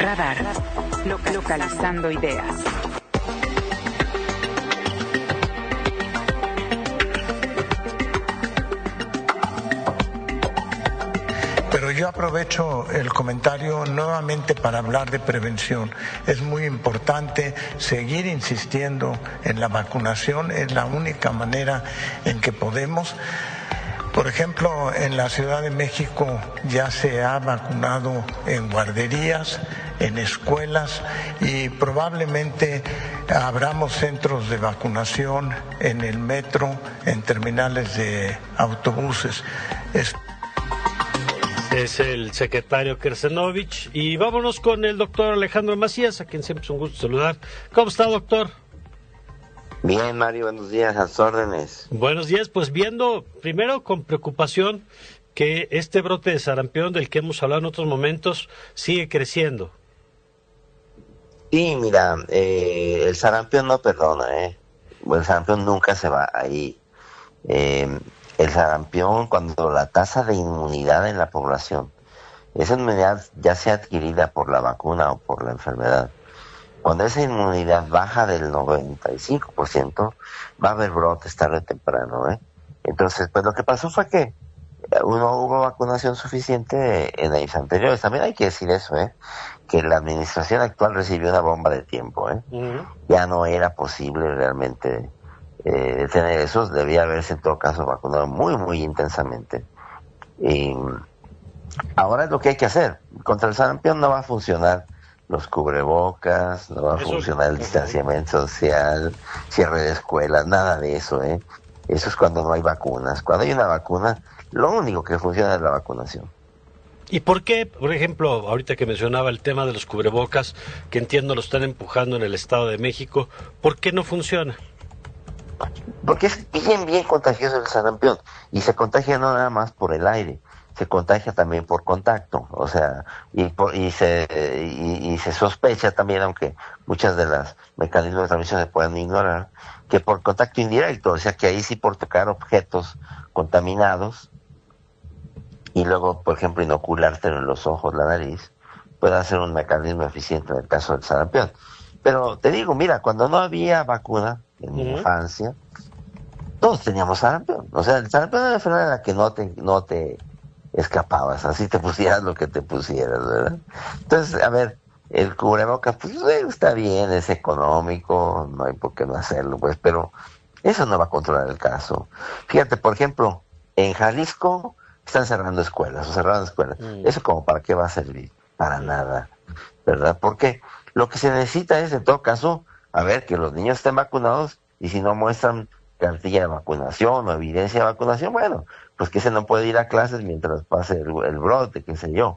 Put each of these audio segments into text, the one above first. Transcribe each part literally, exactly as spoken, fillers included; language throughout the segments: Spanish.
Radar. Localizando ideas. Pero yo aprovecho el comentario nuevamente para hablar de prevención. Es muy importante seguir insistiendo en la vacunación, es la única manera en que podemos. Por ejemplo, en la Ciudad de México ya se ha vacunado en guarderías, en escuelas y probablemente abramos centros de vacunación en el metro, en terminales de autobuses. Es Es el secretario Kersenovich. Y vámonos con el doctor Alejandro Macías, a quien siempre es un gusto saludar. ¿Cómo está, doctor? Bien, Mario, buenos días, a sus órdenes. Buenos días, pues viendo primero con preocupación que este brote de sarampión del que hemos hablado en otros momentos sigue creciendo. Sí, mira, eh, el sarampión no perdona, ¿eh? El sarampión nunca se va ahí. Eh, el sarampión, cuando la tasa de inmunidad en la población, esa inmunidad ya sea adquirida por la vacuna o por la enfermedad, cuando esa inmunidad baja del noventa y cinco por ciento, va a haber brotes tarde o temprano, ¿eh? Entonces, pues lo que pasó fue que no hubo vacunación suficiente en años anteriores. También hay que decir eso, ¿eh? Que la administración actual recibió una bomba de tiempo, ¿eh? Uh-huh. Ya no era posible realmente eh, tener eso. Debía haberse en todo caso vacunado muy, muy intensamente. Y ahora es lo que hay que hacer. Contra el sarampión no va a funcionar los cubrebocas, no va a eso, funcionar el distanciamiento social, cierre de escuelas, nada de eso, ¿eh? Eso es cuando no hay vacunas. Cuando hay una vacuna, lo único que funciona es la vacunación. ¿Y por qué, por ejemplo, ahorita que mencionaba el tema de los cubrebocas, que entiendo lo están empujando en el Estado de México, ¿por qué no funciona? Porque es bien, bien contagioso el sarampión, y se contagia no nada más por el aire, se contagia también por contacto, o sea, y, por, y, se, y, y se sospecha también, aunque muchas de las mecanismos de transmisión se pueden ignorar, que por contacto indirecto, o sea, que ahí sí por tocar objetos contaminados, y luego, por ejemplo, inoculártelo en los ojos, la nariz, puede ser un mecanismo eficiente en el caso del sarampión. Pero te digo, mira, cuando no había vacuna en mi uh-huh. infancia, todos teníamos sarampión. O sea, el sarampión era una enfermedad en la que no te, no te escapabas, así te pusieras lo que te pusieras, ¿verdad? Entonces, a ver, el cubrebocas, pues está bien, es económico, no hay por qué no hacerlo, pues, pero eso no va a controlar el caso. Fíjate, por ejemplo, en Jalisco están cerrando escuelas, o cerrando escuelas. Mm. ¿Eso como para qué va a servir? Para mm. nada, ¿verdad? Porque lo que se necesita es, en todo caso, a ver, que los niños estén vacunados, y si no muestran cartilla de vacunación o evidencia de vacunación, bueno, pues que se no puede ir a clases mientras pase el, el brote, qué sé yo.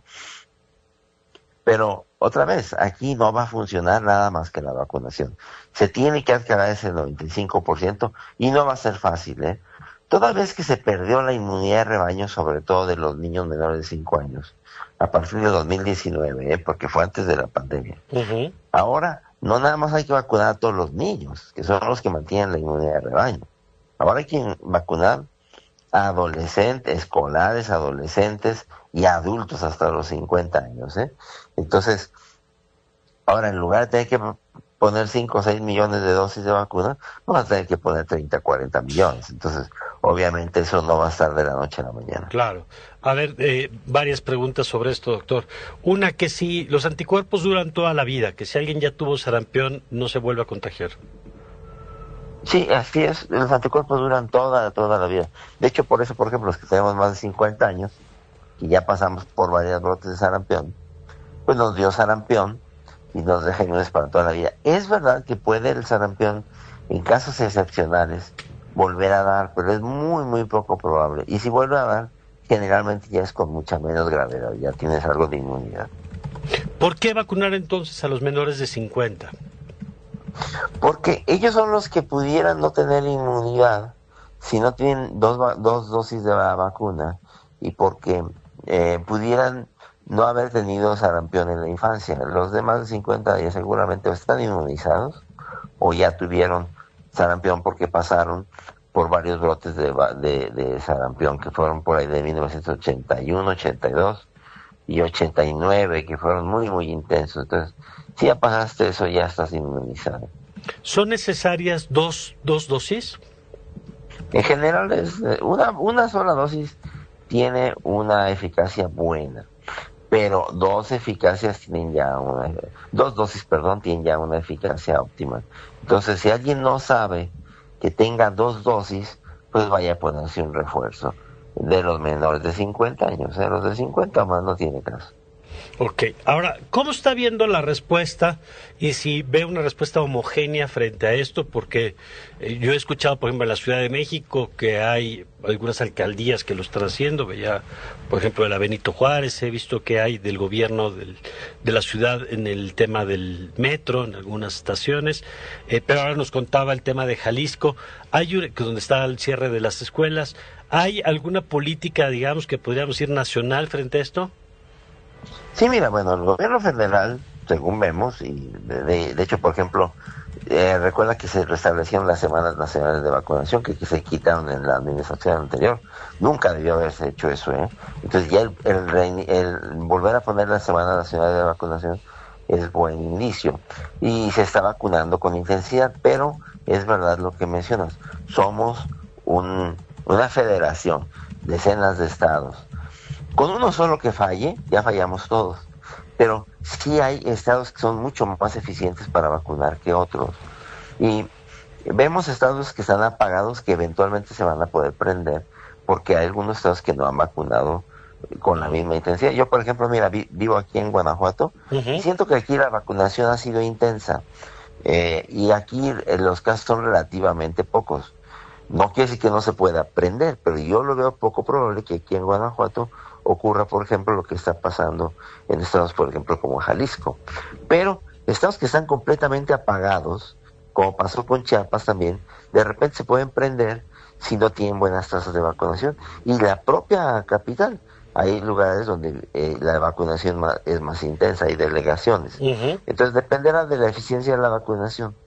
Pero, otra vez, aquí no va a funcionar nada más que la vacunación. Se tiene que alcanzar ese noventa y cinco por ciento, y no va a ser fácil, ¿eh? Toda vez que se perdió la inmunidad de rebaño, sobre todo de los niños menores de cinco años, a partir de dos mil diecinueve, ¿eh? Porque fue antes de la pandemia. Uh-huh. Ahora, no nada más hay que vacunar a todos los niños, que son los que mantienen la inmunidad de rebaño. Ahora hay que vacunar a adolescentes, escolares, adolescentes y adultos hasta los cincuenta años, ¿eh? Entonces, ahora en lugar de tener que poner cinco o seis millones de dosis de vacuna, vamos a tener que poner treinta, cuarenta millones. Entonces, obviamente eso no va a estar de la noche a la mañana. Claro. A ver, eh, varias preguntas sobre esto, doctor. Una, que si los anticuerpos duran toda la vida, que si alguien ya tuvo sarampión no se vuelve a contagiar. Sí, así es. Los anticuerpos duran toda, toda la vida. De hecho, por eso, por ejemplo, los que tenemos más de cincuenta años, y ya pasamos por varios brotes de sarampión, pues nos dio sarampión y nos deja inmunes para toda la vida. Es verdad que puede el sarampión, en casos excepcionales, volver a dar, pero es muy, muy poco probable. Y si vuelve a dar, generalmente ya es con mucha menos gravedad, ya tienes algo de inmunidad. ¿Por qué vacunar entonces a los menores de cincuenta? Porque ellos son los que pudieran no tener inmunidad si no tienen dos, dos dosis de la vacuna, y porque eh, pudieran no haber tenido sarampión en la infancia. Los de más de cincuenta ya seguramente están inmunizados o ya tuvieron sarampión porque pasaron por varios brotes de, de, de sarampión que fueron por ahí de mil novecientos ochenta y uno, ochenta y dos, y ochenta y nueve, que fueron muy, muy intensos. Entonces, si ya pasaste eso, ya estás inmunizado. ¿Son necesarias dos, dos dosis? En general, es una, una sola dosis tiene una eficacia buena, pero dos eficacias tienen ya una, dos dosis, perdón, tienen ya una eficacia óptima. Entonces, si alguien no sabe que tenga dos dosis, pues vaya a ponerse un refuerzo de los menores de cincuenta años. ¿eh? Los de cincuenta más no tiene caso. Ok, ahora, ¿cómo está viendo la respuesta y si ve una respuesta homogénea frente a esto? Porque eh, yo he escuchado, por ejemplo, en la Ciudad de México que hay algunas alcaldías que lo están haciendo, veía, por ejemplo, de la Benito Juárez, he visto que hay del gobierno del, de la ciudad en el tema del metro, en algunas estaciones, eh, pero ahora nos contaba el tema de Jalisco, hay un, donde está el cierre de las escuelas, ¿hay alguna política, digamos, que podríamos decir nacional frente a esto? Sí, mira, bueno, el gobierno federal, según vemos, y de, de, de hecho, por ejemplo, eh, recuerda que se restablecieron las semanas nacionales de vacunación que, que se quitaron en la administración anterior. Nunca debió haberse hecho eso, ¿eh? Entonces ya el, el, el volver a poner la semana nacional de vacunación es buen inicio. Y se está vacunando con intensidad, pero es verdad lo que mencionas. Somos un, una federación, decenas de estados. Con uno solo que falle, ya fallamos todos. Pero sí hay estados que son mucho más eficientes para vacunar que otros. Y vemos estados que están apagados que eventualmente se van a poder prender, porque hay algunos estados que no han vacunado con la misma intensidad. Yo, por ejemplo, mira, vi, vivo aquí en Guanajuato, uh-huh. y siento que aquí la vacunación ha sido intensa. Eh, y aquí eh, los casos son relativamente pocos. No quiere decir que no se pueda prender, pero yo lo veo poco probable que aquí en Guanajuato ocurra, por ejemplo, lo que está pasando en estados, por ejemplo, como Jalisco. Pero estados que están completamente apagados, como pasó con Chiapas también, de repente se pueden prender si no tienen buenas tasas de vacunación. Y la propia capital, hay lugares donde eh, la vacunación más, es más intensa, hay delegaciones. Uh-huh. Entonces dependerá de la eficiencia de la vacunación.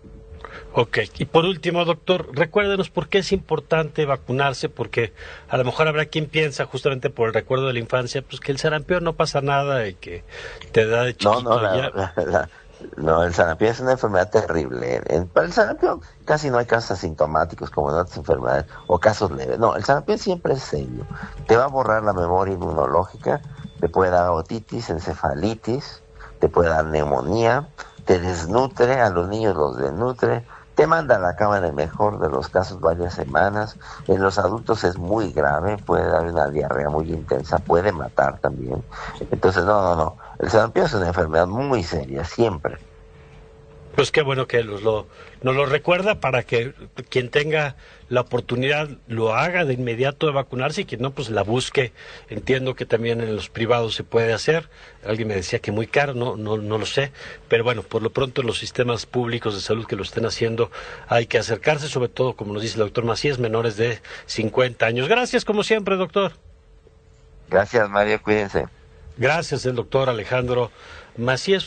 Ok, y por último, doctor, recuérdenos por qué es importante vacunarse, porque a lo mejor habrá quien piensa, justamente por el recuerdo de la infancia, pues que el sarampión no pasa nada y que te da de chiquito. No, no, la, ya... la, la, no, el sarampión es una enfermedad terrible. En, para el sarampión casi no hay casos asintomáticos como en otras enfermedades, o casos leves. No, el sarampión siempre es serio. Te va a borrar la memoria inmunológica, te puede dar otitis, encefalitis, te puede dar neumonía, te desnutre, a los niños los desnutre, te manda a la cama en el mejor de los casos varias semanas. En los adultos es muy grave, puede dar una diarrea muy intensa, puede matar también. Entonces, no, no, no. El sarampión es una enfermedad muy seria, siempre. Pues qué bueno que nos lo, nos lo recuerda para que quien tenga la oportunidad lo haga de inmediato de vacunarse y quien no, pues la busque. Entiendo que también en los privados se puede hacer. Alguien me decía que muy caro, no, no, no lo sé. Pero bueno, por lo pronto en los sistemas públicos de salud que lo estén haciendo hay que acercarse, sobre todo, como nos dice el doctor Macías, menores de cincuenta años. Gracias, como siempre, doctor. Gracias, Mario, cuídense. Gracias, el doctor Alejandro Macías.